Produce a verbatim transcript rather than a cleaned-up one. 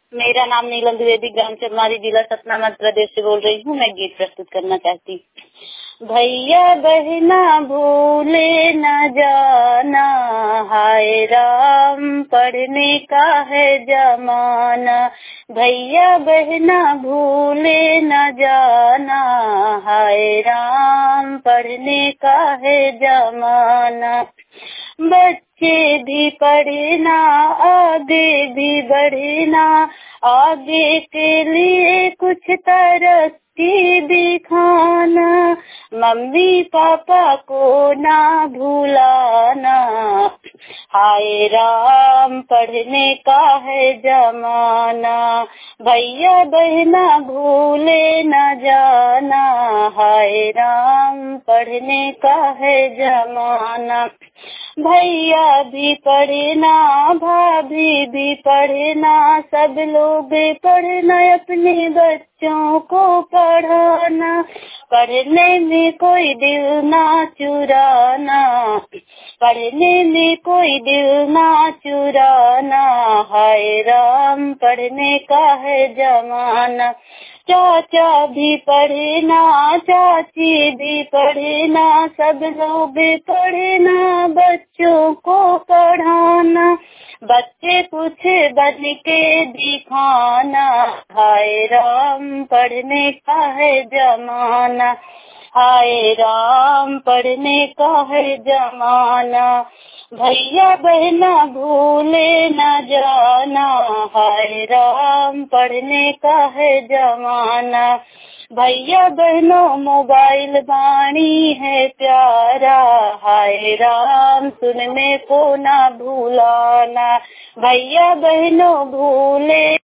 मेरा नाम नीलम द्विवेदी, ग्राम चरमारी, जिला सतना, मध्य प्रदेश से बोल रही हूँ। मैं गीत प्रस्तुत करना चाहती हूँ। भैया बहना भूले न जाना, हाय राम पढ़ने का है जमाना। भैया बहना भूले न जाना, हाय राम पढ़ने का है जमाना। बच्चे भी पढ़ना, आगे भी बढ़ना, आगे के लिए कुछ तरक्की दिखाना। मम्मी पापा को ना भुलाना, हाय राम पढ़ने का है जमाना। भैया बहना भूले न जाना, हाय राम पढ़ने का है जमाना। भैया भी पढ़ना, भाभी भी पढ़ना, सब लोग पढ़ना, अपने बच्चों को पढ़ाना। पढ़ने में कोई दिल ना चुराना, पढ़ने में कोई दिल ना चुराना, हाय राम पढ़ने का है जमाना। चाचा भी पढ़ना, चाची भी पढ़ना, सब लोग पढ़ना, बच्चों को पढ़ाना। बच्चे कुछ बन के दिखाना, हाय राम पढ़ने का है जमाना। हाय राम पढ़ने का है जमाना। भैया बहना भूले न जाना, हाय राम पढ़ने का है जमाना। भैया बहनों मोबाइल वाणी है प्यारा, हाय राम सुनने को ना भूलाना। भैया बहनों भूले